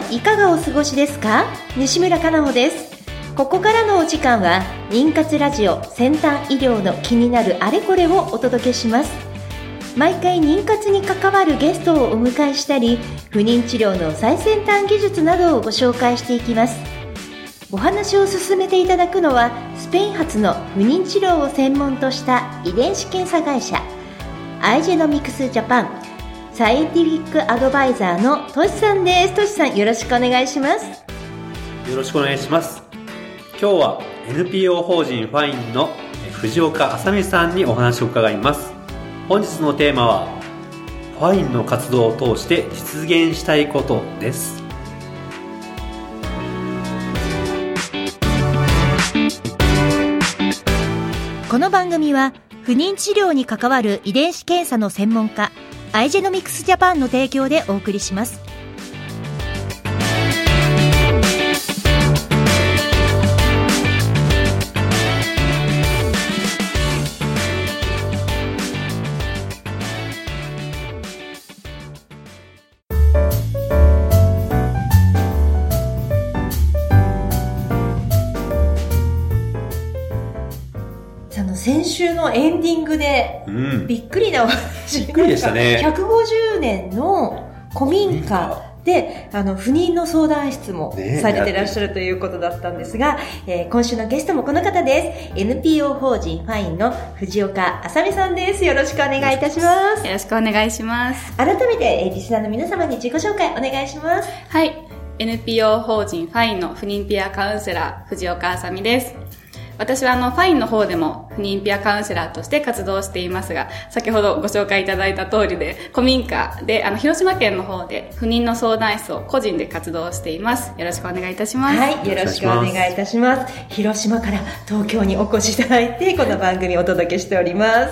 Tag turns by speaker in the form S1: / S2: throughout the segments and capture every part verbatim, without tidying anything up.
S1: いかがお過ごしですか？西村かなほです。ここからのお時間は妊活ラジオ先端医療の気になるあれこれをお届けします。毎回妊活に関わるゲストをお迎えしたり、不妊治療の最先端技術などをご紹介していきます。お話を進めていただくのはスペイン発の不妊治療を専門とした遺伝子検査会社アイジェノミクスジャパンサイエンティフィックアドバイザーのトシさんです。トシさん、よろしくお願いします。
S2: よろしくお願いします。今日は エヌピーオー 法人ファインの藤岡あさみさんにお話を伺います。本日のテーマはファインの活動を通して実現したいことです。
S1: この番組は不妊治療に関わる遺伝子検査の専門家アイジェノミクスジャパンの提供でお送りします。先週のエンディングで、うん、びっくりなお話。
S2: びっくりでしたね。
S1: ひゃくごじゅうねんの古民家で、あの、不妊の相談室もされてらっしゃるということだったんですが、えー、今週のゲストもこの方です。エヌピーオー 法人ファインの藤岡あさみさんです。よろしくお願いいたします。
S3: よろしくお願いします。
S1: 改めて、リスナーの皆様に自己紹介お願いします。
S3: はい。エヌピーオー 法人ファインの不妊ピアカウンセラー、藤岡あさみです。私はあのファインの方でも不妊ピアカウンセラーとして活動していますが、先ほどご紹介いただいた通りで古民家であの広島県の方で不妊の相談室を個人で活動しています。よろしくお願いいたします。
S1: はい、よろしくお願いいたします。広島から東京にお越しいただいてこの番組をお届けしております。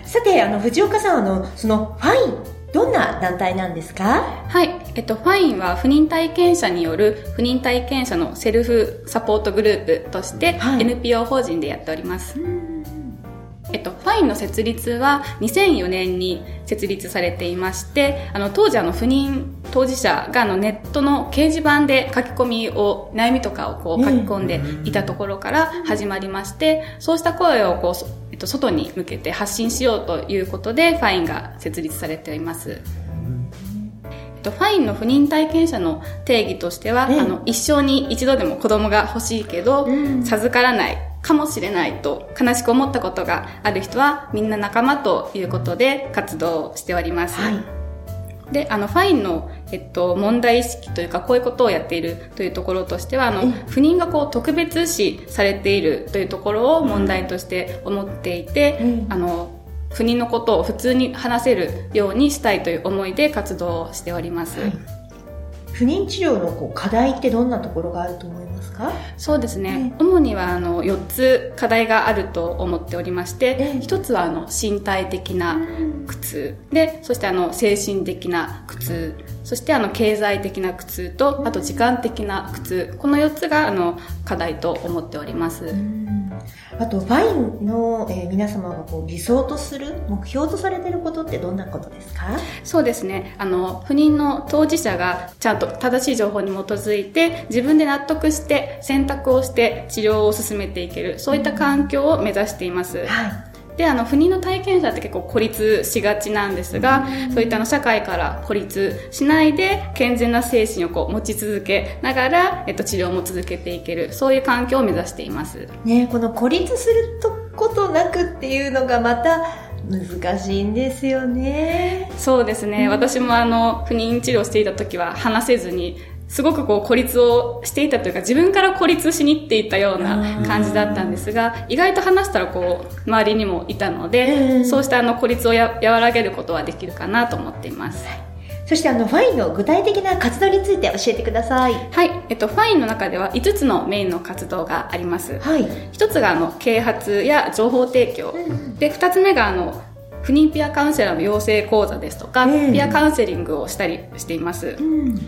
S1: さて、あの藤岡さん、あのそのファイン、どんな団体なんですか？
S3: はい、えっと、ファインは不妊体験者による不妊体験者のセルフサポートグループとして、はい、エヌピーオー 法人でやっております。えっと、ファインの設立はにせんよねんに設立されていまして、あの当時あの不妊当事者があのネットの掲示板で書き込みを、悩みとかをこう書き込んでいたところから始まりまして、そうした声をこう、えっと、外に向けて発信しようということでファインが設立されています。ファインの不妊体験者の定義としては、うん、あの一生に一度でも子供が欲しいけど、うん、授からないかもしれないと悲しく思ったことがある人はみんな仲間ということで活動しております。はい、で、あのファインの、えっと、問題意識というかこういうことをやっているというところとしては、あの、うん、不妊がこう特別視されているというところを問題として思っていて、うん、あの不妊のことを普通に話せるようにしたいという思いで活動をしております。はい、
S1: 不妊治療のこう課題ってどんなところがあると思いますか？
S3: そうですね。えー、主にはあのよっつ課題があると思っておりまして、えー、ひとつはあの身体的な苦痛で、そしてあの精神的な苦痛、そしてあの経済的な苦痛と、あと時間的な苦痛、このよっつがあの課題と思っております。
S1: あとファインの、えー、皆様がこう理想とする目標とされていることってどんなことですか？
S3: そうですね、あの不妊の当事者がちゃんと正しい情報に基づいて自分で納得して選択をして治療を進めていける、そういった環境を目指しています。うん、はい。で、あの不妊の体験者って結構孤立しがちなんですが、うん、そういったあの社会から孤立しないで健全な精神をこう持ち続けながら、えっと、治療も続けていける、そういう環境を目指しています。
S1: ね、この孤立することなくっていうのがまた難しいんですよね。
S3: そうですね、うん、私もあの不妊治療していた時は話せずにすごくこう孤立をしていたというか、自分から孤立しに行っていたような感じだったんですが、意外と話したらこう周りにもいたので、そうしたあの孤立をや和らげることはできるかなと思っています。
S1: そしてあのファインの具体的な活動について教えてください。
S3: はい、えっとファインの中ではいつつのメインの活動があります。はい。ひとつがあの啓発や情報提供、うん、でふたつめがあの不妊ピアカウンセラーの養成講座ですとか、うん、ピアカウンセリングをしたりしています。うん、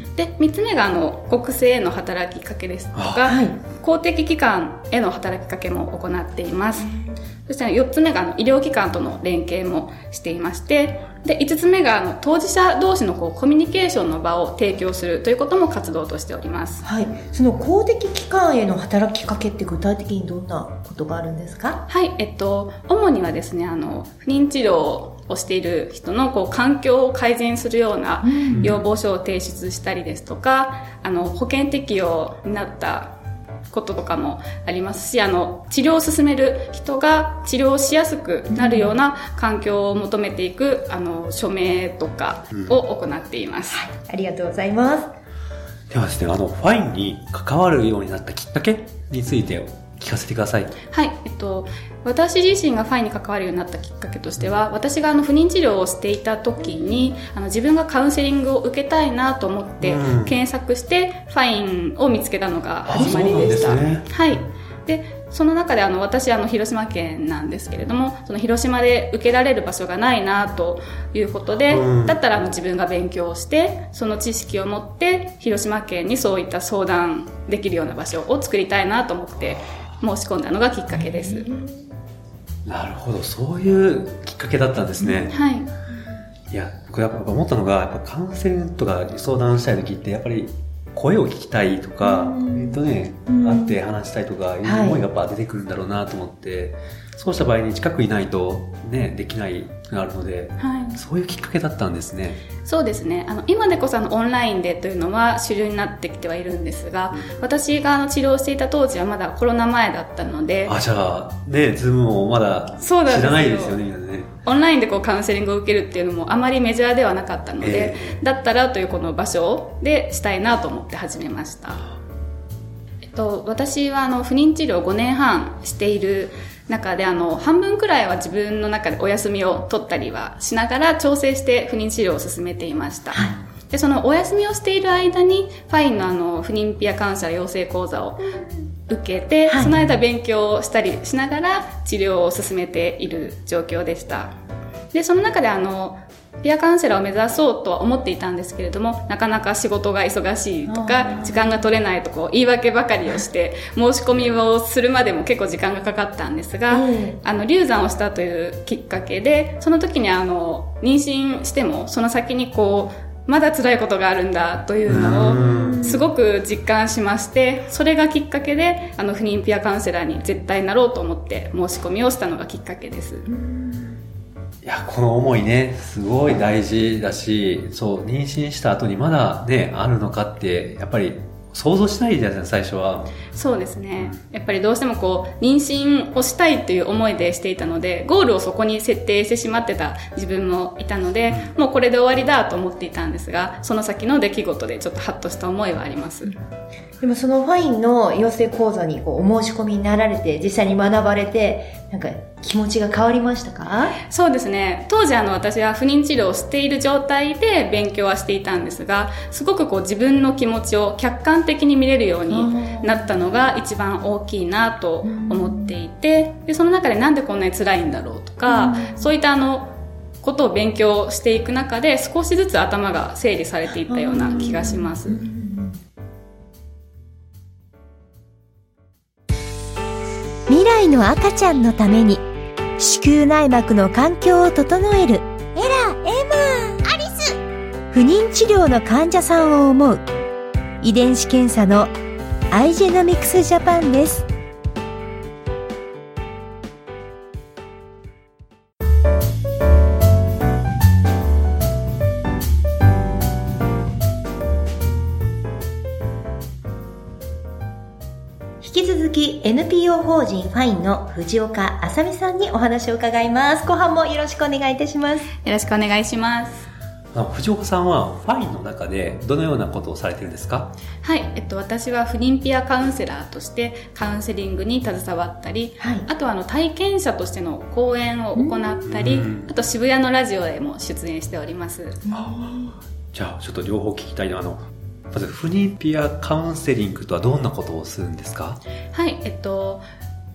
S3: で、みっつめがあの国政への働きかけですとか、はい、公的機関への働きかけも行っています。 そしてよっつめがあの医療機関との連携もしていまして、でいつつめがあの当事者同士のこうコミュニケーションの場を提供するということも活動としております。
S1: はい、その公的機関への働きかけって具体的にどんなことがあるんですか？
S3: はい、えっと主にはですね、あの不妊治療をしている人のこう環境を改善するような要望書を提出したりですとか、あの保険適用になったこととかもありますし、あの治療を進める人が治療しやすくなるような環境を求めていくあの署名とかを行っています、
S1: うんはい、ありがとうございます。
S2: ではですね、あのファインに関わるようになったきっかけについて聞かせてください。
S3: はい、えっと私自身がファインに関わるようになったきっかけとしては、私があの不妊治療をしていた時にあの自分がカウンセリングを受けたいなと思って検索してファインを見つけたのが始まりでした。
S2: ね、
S3: はい。でその中であの私あの広島県なんですけれども、その広島で受けられる場所がないなということで、うん、だったらあの自分が勉強してその知識を持って広島県にそういった相談できるような場所を作りたいなと思って申し込んだのがきっかけです。
S2: なるほど、そういうきっかけだったんですね。
S3: はい。
S2: いや、僕やっぱ思ったのが、やっぱカウンセリングとか相談したい時ってやっぱり声を聞きたいとか、えっとね、会って話したいとかいう思いがやっぱ出てくるんだろうなと思って、はい、そうした場合に近くいないとねできないがあるので、はい、そういうきっかけだったんですね。
S3: そうですね、あの今でこそあのオンラインでというのは主流になってきてはいるんですが、うん、私があの治療していた当時はまだコロナ前だったので、
S2: あ、じゃあね、ズームもまだ知らないですよね。
S3: オンラインでこうカウンセリングを受けるっていうのもあまりメジャーではなかったので、えー、だったらというこの場所でしたいなと思って始めました。えっと、私はあの不妊治療をごねんはんしている中で、あの半分くらいは自分の中でお休みを取ったりはしながら調整して不妊治療を進めていました、はい、でそのお休みをしている間にファインのあの不妊ピアカウンセラー養成講座を受けて、はい、その間勉強をしたりしながら治療を進めている状況でした。でその中であのピアカウンセラーを目指そうとは思っていたんですけれども、なかなか仕事が忙しいとか時間が取れないとこう言い訳ばかりをして申し込みをするまでも結構時間がかかったんですが、うん、あの流産をしたというきっかけで、その時にあの妊娠してもその先にこうまだ辛いことがあるんだというのをすごく実感しまして、それがきっかけであの不妊ピアカウンセラーに絶対なろうと思って申し込みをしたのがきっかけです。
S2: いや、この思いね、すごい大事だし、そう、妊娠した後にまだね、あるのかって、やっぱり想像しないじゃないですか、最初は。
S3: そうですね。やっぱりどうしてもこう、妊娠をしたいという思いでしていたので、ゴールをそこに設定してしまってた自分もいたので、もうこれで終わりだと思っていたんですが、その先の出来事でちょっとハッとした思いはあります。
S1: でもそのファインの養成講座にこうお申し込みになられて、実際に学ばれて、なんか気持ちが変わりましたか？
S3: そうですね。当時あの私は不妊治療をしている状態で勉強はしていたんですが、すごくこう自分の気持ちを客観的に見れるようになったのが一番大きいなと思っていて、でその中でなんでこんなに辛いんだろうとか、そういったあのことを勉強していく中で少しずつ頭が整理されていったような気がします。
S1: 未来の赤ちゃんのために子宮内膜の環境を整えるエラ、エマ、アリス。不妊治療の患者さんを思う遺伝子検査のアイジェノミクスジャパンです。引き続き エヌピーオー 法人ファインの藤岡あさみさんにお話を伺います。後半もよろしくお願いいたします。よ
S3: ろしくお願いします。
S2: 藤岡さんはファインの中でどのようなことをされているんですか？
S3: はい、えっと、私は不妊ピアカウンセラーとしてカウンセリングに携わったり、はい、あとはあの体験者としての講演を行ったり、あと渋谷のラジオへも出演しております。
S2: じゃあちょっと両方聞きたいのは、あのまず不妊ピアカウンセリングとはどんなことをするんですか？
S3: はい、えっと不妊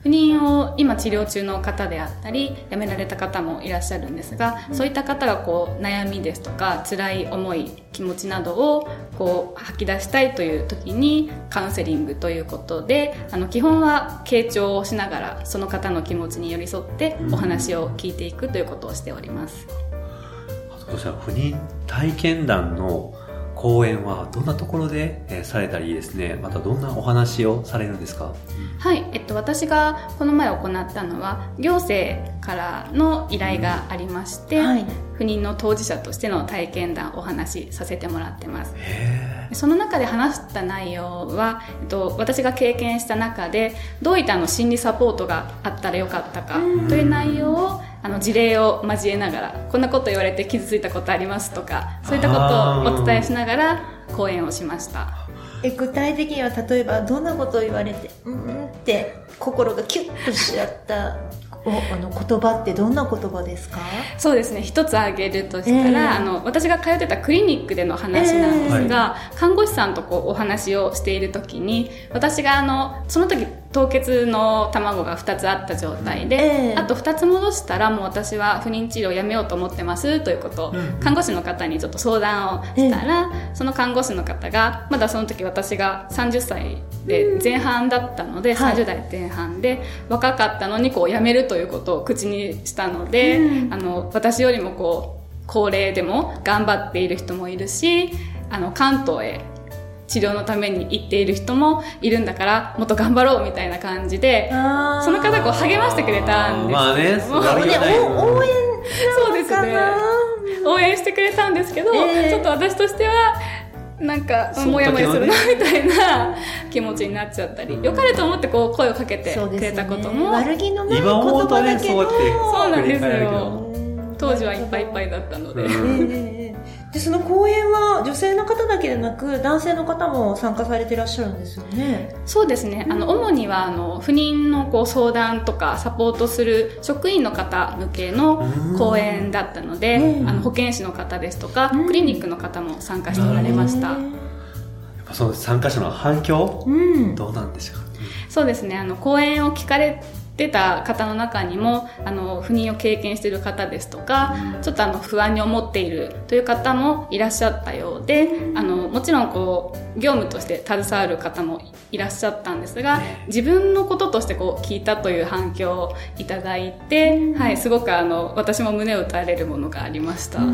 S3: の今治療中の方であったり辞められた方もいらっしゃるんですが、そういった方がこう悩みですとか辛い思い気持ちなどをこう吐き出したいという時にカウンセリングということで、あの基本は傾聴をしながらその方の気持ちに寄り添ってお話を聞いていくということをしております。
S2: そしたら不妊体験談の講演はどんなところで、えー、されたりですね、またどんなお話をされるんですか？
S3: はい、えっと、私がこの前行ったのは行政からの依頼がありまして、うんはい、不妊の当事者としての体験談をお話しさせてもらってます。へー。その中で話した内容は、えっと、私が経験した中でどういったあの心理サポートがあったらよかったかという内容をあの事例を交えながら、こんなこと言われて傷ついたことありますとか、そういったことをお伝えしながら講演をしました。
S1: え具体的には例えばどんなことを言われてうんって心がキュッとしちゃったおあの言葉ってどんな言葉ですか？
S3: そうですね、一つ挙げるとしたら、えー、あの私が通ってたクリニックでの話なんですが、えー、看護師さんとこうお話をしている時に、私があのその時凍結の卵がふたつあった状態で、えー、あとふたつ戻したらもう私は不妊治療をやめようと思ってますということを、うん、看護師の方にちょっと相談をしたら、えー、その看護師の方がまだその時私がさんじゅっさいで前半だったので、うん、さんじゅうだいぜん半で、はい、若かったのにこうやめるということを口にしたので、うん、あの私よりもこう高齢でも頑張っている人もいるし、あの関東へ治療のために行っている人もいるんだからもっと頑張ろうみたいな感じで、その方こう励ましてくれたんです。
S2: まあね、
S1: それ応援
S3: そうですね、応援してくれたんですけど、えー、ちょっと私としてはなんかもやもやするなみたいな気持ちになっちゃったり、良かれと思ってこう声をかけてくれたことも、
S1: 悪気のない言葉だけど、
S3: そうなんですよ。当時はいっぱいいっぱいだったので、
S1: でその講演は女性の方だけでなく男性の方も参加されていらっしゃるんですよね。
S3: そうですね、あの主にはあの不妊のこう相談とかサポートする職員の方向けの講演だったので、うん、あの保健師の方ですとか、うん、クリニックの方も参加しておられました。やっ
S2: ぱその参加者の反響、うん、どうなんでしょうか？
S3: そうですね、あの講演を聞かれ出た方の中にもあの不妊を経験している方ですとか、うん、ちょっとあの不安に思っているという方もいらっしゃったようで、あのもちろんこう業務として携わる方もいらっしゃったんですが、自分のこととしてこう聞いたという反響をいただいて、うん、はい、すごくあの私も胸を打たれるものがありました。うん、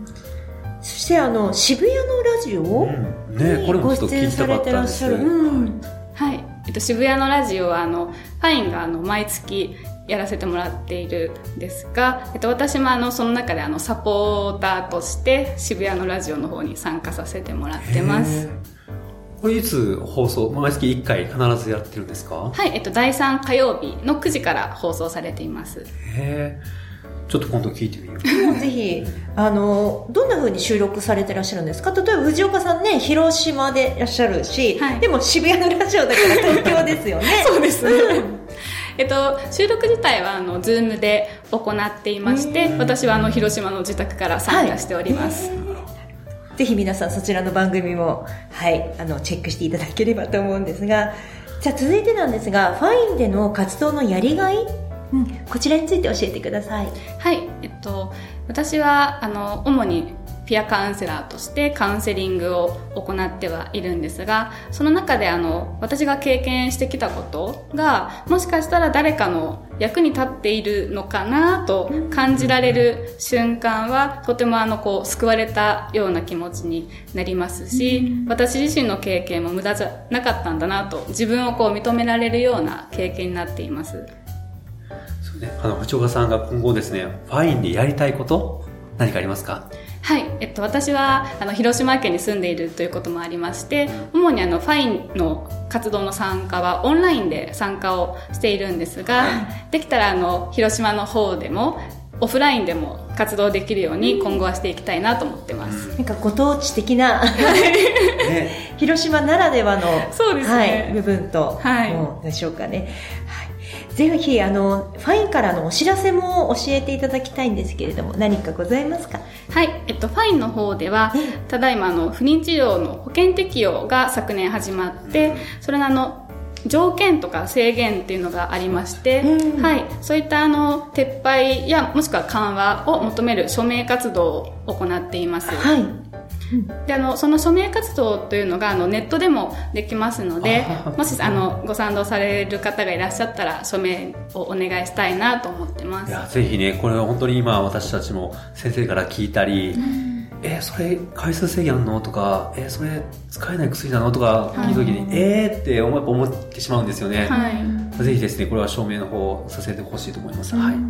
S1: そしてあの渋谷のラジオにご出演されてらっしゃる、うん、
S3: はい、えっと、渋谷のラジオはあのファインがあの毎月やらせてもらっているんですが、えっと、私もあのその中であのサポーターとして渋谷のラジオの方に参加させてもらってます。
S2: これいつ放送、毎月いっかい必ずやってるんですか？
S3: はい、えっと、だいさん火曜日のくじから放送されています。
S2: へー、ちょっと今度聞いてみよう。
S1: ぜひ、あの、どんな風に収録されてらっしゃるんですか？例えば藤岡さんね、広島でいらっしゃるし、はい、でも渋谷のラジオだから東京ですよね。
S3: そうですね。えっと、収録自体はあの Zoom で行っていまして、私はあの広島の自宅から参加しております。はい、
S1: ぜひ皆さんそちらの番組も、はい、あのチェックしていただければと思うんですが、じゃあ続いてなんですが、ファインでの活動のやりがい、うん、こちらについて教えてください。
S3: はい、えっと、私はあの主にピアカウンセラーとしてカウンセリングを行ってはいるんですが、その中であの私が経験してきたことがもしかしたら誰かの役に立っているのかなと感じられる瞬間はとてもあのこう救われたような気持ちになりますし、私自身の経験も無駄じゃなかったんだなと自分をこう認められるような経験になっています。
S2: そうね、あの藤岡さんが今後ですね、ファインでやりたいこと何かありますか？
S3: はい、えっと、私はあの広島県に住んでいるということもありまして、主にあのファインの活動の参加はオンラインで参加をしているんですが、できたらあの広島の方でもオフラインでも活動できるように今後はしていきたいなと思ってます。
S1: なんかご当地的な広島ならではの、
S3: そうですね、
S1: はい、部分と、はい、もうでしょうかね。はい、ぜひあのファインからのお知らせも教えていただきたいんですけれども、何かございますか？
S3: はい、えっと、ファインの方ではただいまあの不妊治療の保険適用が昨年始まって、それのあの条件とか制限っていうのがありまして、はい、そういったあの撤廃やもしくは緩和を求める署名活動を行っています。はい。であのその署名活動というのがあのネットでもできますので、もしあのご賛同される方がいらっしゃったら署名をお願いしたいなと思ってます。
S2: いやぜひね、これは本当に今私たちも先生から聞いたり、えー、それ回数制限あんのとか、えー、それ使えない薬なのとか聞いた時に、はい、えーって思やっぱ思ってしまうんですよね。はい、ぜひですね、これは証明の方させてほしいと思います。はい。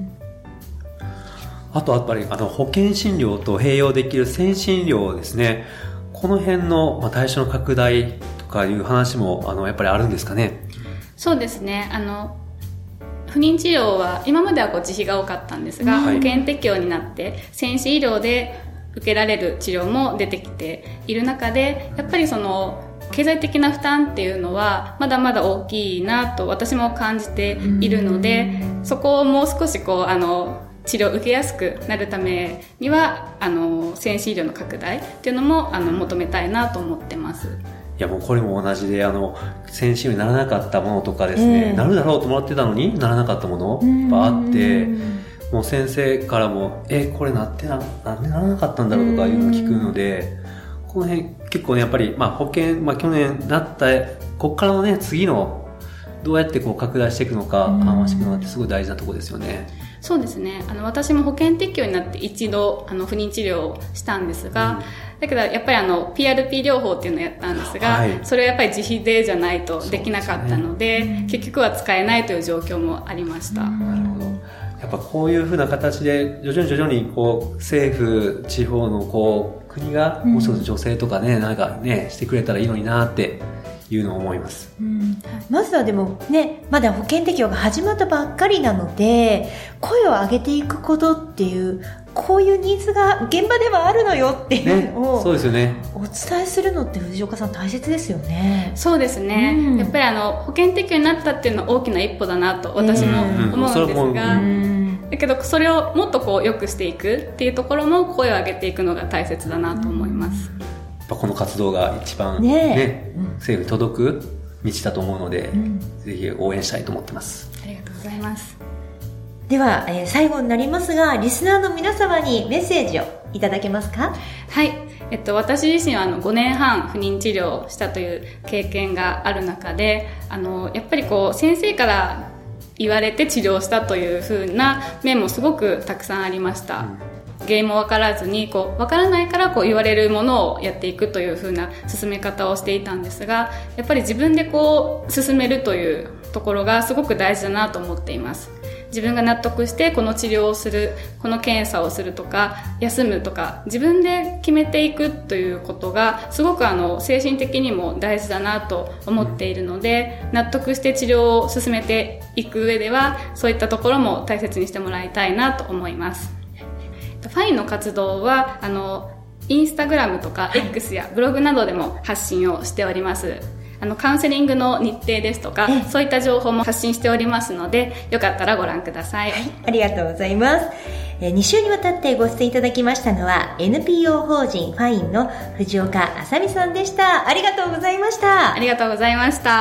S2: あとやっぱりあの保険診療と併用できる先進医療ですね。この辺の、まあ、対象の拡大とかいう話もあのやっぱりあるんですかね。
S3: そうですね。あの不妊治療は今まではこう自費が多かったんですが、はい、保険適用になって先進医療で受けられる治療も出てきている中で、やっぱりその経済的な負担っていうのはまだまだ大きいなと私も感じているので、そこをもう少しこうあの治療を受けやすくなるためにはあの先進医療の拡大っていうのもあの求めたいなと思ってます。
S2: いやもうこれも同じで、あの先進医療にならなかったものとかですね、えー、なるだろうと思ってたのにならなかったものがあって、もう先生からもえこれなってななんでならなかったんだろうとかいうのを聞くので、この辺結構ねやっぱり、まあ、保険、まあ、去年なったこっからのね次のどうやってこう拡大していくのか緩和していくのかってすごい大事なところですよね。
S3: そうですね。あの私も保険適用になって一度あの不妊治療をしたんですが、うん、だけどやっぱりあの ピーアールピー 療法っていうのをやったんですが、はい、それはやっぱり自費でじゃないとできなかったの で, で、ね、結局は使えないという状況もありました。
S2: なるほど。やっぱこういうふうな形で徐々に徐々にこう政府地方のこう国がもうちょっと助成とかね、うん、なんかねしてくれたらいいのになっていうのを思います、うん、
S1: まずはでもねまだ保険適用が始まったばっかりなので、声を上げていくことっていうこういうニーズが現場ではあるのよっていうのを、ね、そうですよね、お伝えするのって藤岡さん大切ですよね。
S3: そうですね、うん、やっぱりあの保険適用になったっていうのは大きな一歩だなと私も思うんですが、うん、だけどそれをもっとこう良くしていくっていうところも声を上げていくのが大切だなと思います、うん。
S2: この活動が一番、ねねうん、政府に届く道だと思うので、うん、ぜひ応援したいと思ってます。
S3: ありがとうございます。
S1: では、えー、最後になりますがリスナーの皆様にメッセージをいただけますか。
S3: はい、えっと、私自身はあのごねんはん不妊治療をしたという経験がある中で、あのやっぱりこう先生から言われて治療したという風な面もすごくたくさんありました、うん。原因も分からずにこう分からないからこう言われるものをやっていくという風な進め方をしていたんですが、やっぱり自分でこう進めるというところがすごく大事だなと思っています。自分が納得してこの治療をする、この検査をするとか休むとか自分で決めていくということがすごくあの精神的にも大事だなと思っているので、納得して治療を進めていく上ではそういったところも大切にしてもらいたいなと思います。ファインの活動はあのインスタグラムとか X やブログなどでも発信をしております。あのカウンセリングの日程ですとかそういった情報も発信しておりますので、よかったらご覧ください。はい、
S1: ありがとうございます。えに週にわたってご出演いただきましたのは エヌピーオー 法人ファインの藤岡あさみさんでした。ありがとうございました。
S3: ありがとうございました。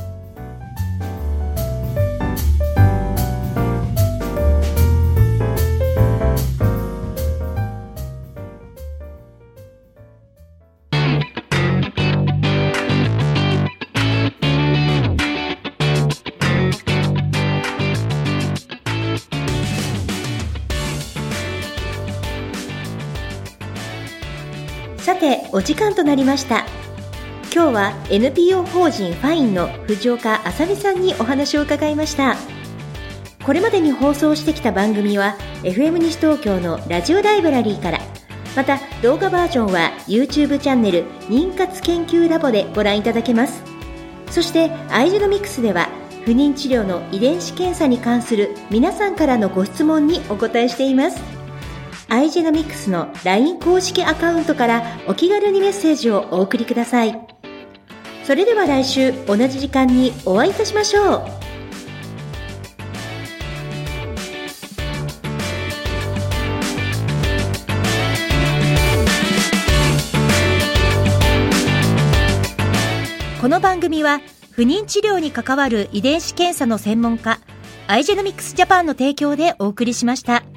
S1: さてお時間となりました。今日は エヌピーオー 法人ファインの藤岡あさみさんにお話を伺いました。これまでに放送してきた番組は エフエム 西東京のラジオライブラリーから、また動画バージョンは YouTube チャンネル妊活研究ラボでご覧いただけます。そしてアイジェノミクスでは不妊治療の遺伝子検査に関する皆さんからのご質問にお答えしています。アイジェノミクスの ライン 公式アカウントからお気軽にメッセージをお送りください。それでは来週同じ時間にお会いいたしましょう。この番組は不妊治療に関わる遺伝子検査の専門家、アイジェノミクスジャパンの提供でお送りしました。